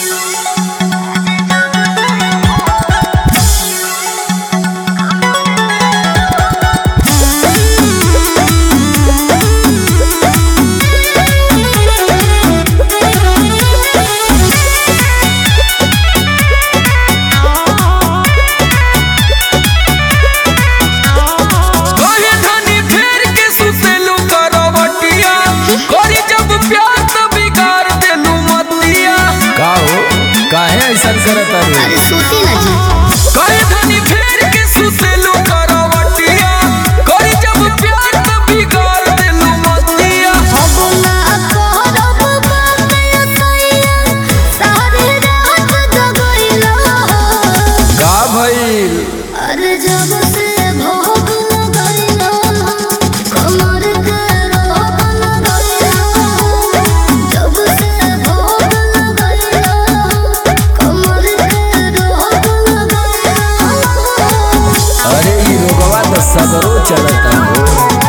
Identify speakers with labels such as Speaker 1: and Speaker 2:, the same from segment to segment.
Speaker 1: काहे ऐसा करत है?
Speaker 2: अरे सूती ना जी
Speaker 1: काहे धनी फेर के सुतेलू करवटिया करी जब प्यार त बिगाड़ देलू मतिया।
Speaker 2: अब ना करब बात सैया सारे रात जगइला
Speaker 1: का भइल?
Speaker 2: अरे जब से भोग लगइला कमर के रोग लगइला जब से भोग लगइला कमर के रोग लगइला।
Speaker 1: अरे ई रोगवा त सगरो चलता हो।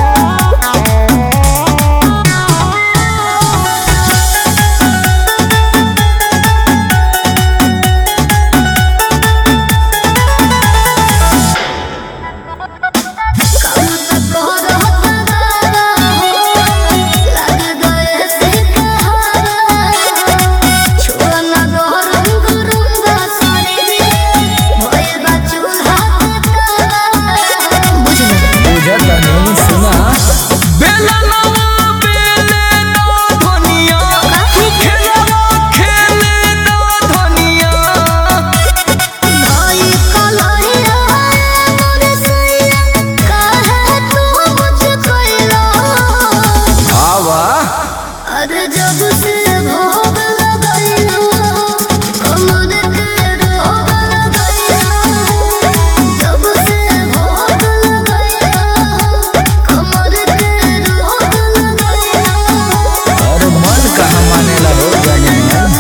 Speaker 2: अरे जब से भोग लगइला कमर के रोग लगइला जब से भोग लगइला कमर के रोग लगइला।
Speaker 1: और मन कहाँ मानेला हो जाने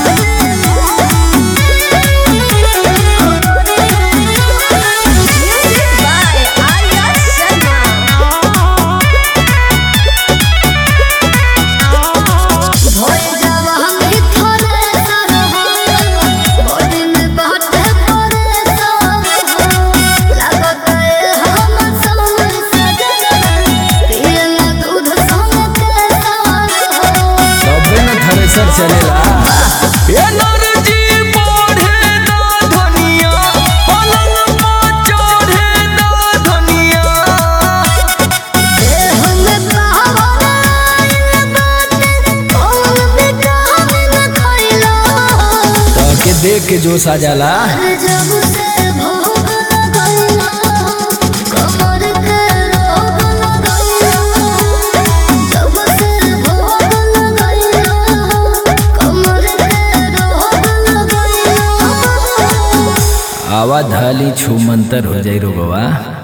Speaker 1: चलेला एनर्जी बढ़े ना धनिया पलंग पर चढ़े ना धनिया
Speaker 2: देह में पावन कौन विटामिन खइला
Speaker 1: ताके देख के जोश आ जाला।
Speaker 2: जब से भोग लगइला कमर के रोग लगइला जब से भोग लगइला कमर के रोग लगइला।
Speaker 1: आवा धाली छू मंतर हो जाई रोगवा।